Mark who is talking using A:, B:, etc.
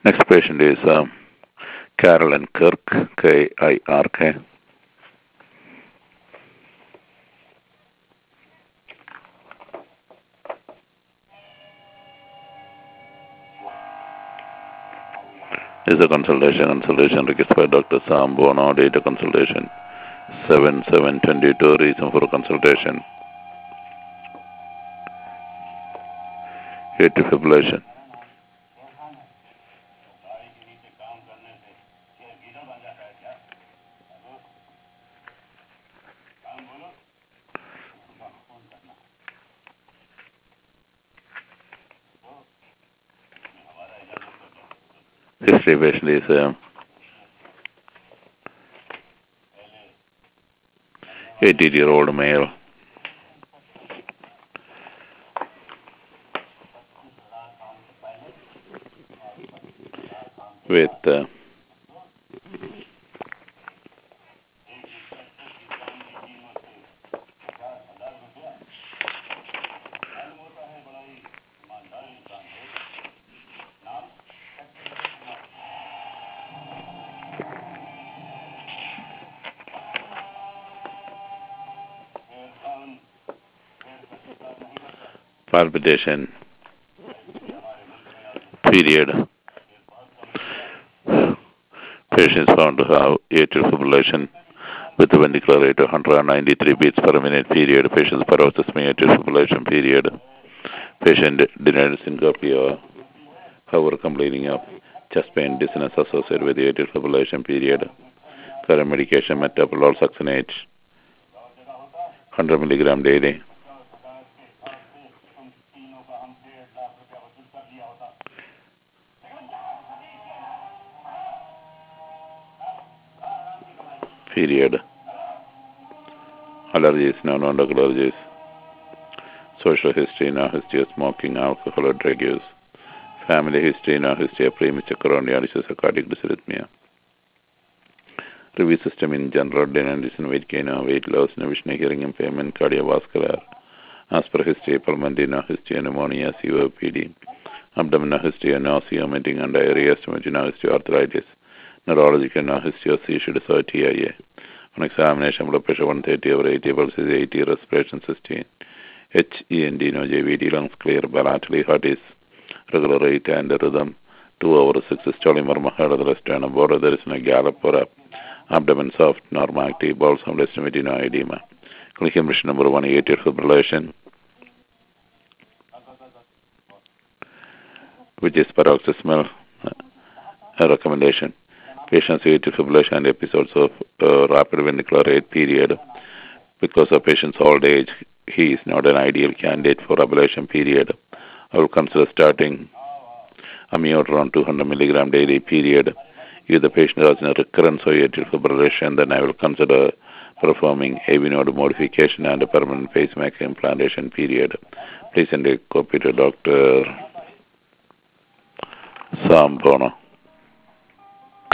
A: Next patient is Carolyn Kirk, K-I-R-K. Is a consultation request by Dr. Sam Bono, data consultation 7/7/22, reason for consultation. Atrial fibrillation. History patient is 80-year-old male. With palpitation period. Patient is found to have atrial fibrillation with a ventricular rate of 193 beats per minute period. Patient's paroxysmal atrial fibrillation period. Patient denied syncope or however complaining of chest pain, dizziness associated with the atrial fibrillation period. Current medication metoprolol succinate 100 milligram daily. Period. Allergies, non-drug allergies. Social history, no history of smoking, alcohol or drug use. Family history, no history of premature coronary disease or cardiac dysrhythmia. Review system in general, denialism, weight gain, weight loss, no vision, hearing impairment, cardiovascular. As per history, pulmonary, no history, pneumonia, COPD. Abdominal history, nausea, vomiting and diarrhea, stomach, no history, arthritis. Neurological, no history of seizure disorder, TIA. On examination, blood pressure 130 over 80, pulse is 80, respiration 16. HEND, no JVD, lungs clear, bilaterally, heart is regular rate and rhythm. 2 over 6 systolic murmur, head of the left and border, there is no gallop or up. Abdomen soft, normal active, bowel sound estimate, no edema. Clinical mission number 1, atrial fibrillation, which is paroxysmal recommendation. Patients with atrial fibrillation and episodes of rapid ventricular rate period. Because of patient's old age, he is not an ideal candidate for ablation period. I will consider starting amiodarone 200 milligram daily period. If the patient has a recurrence of atrial fibrillation, then I will consider performing AV node modification and a permanent pacemaker implantation period. Please send a copy to Dr. Sam Bono.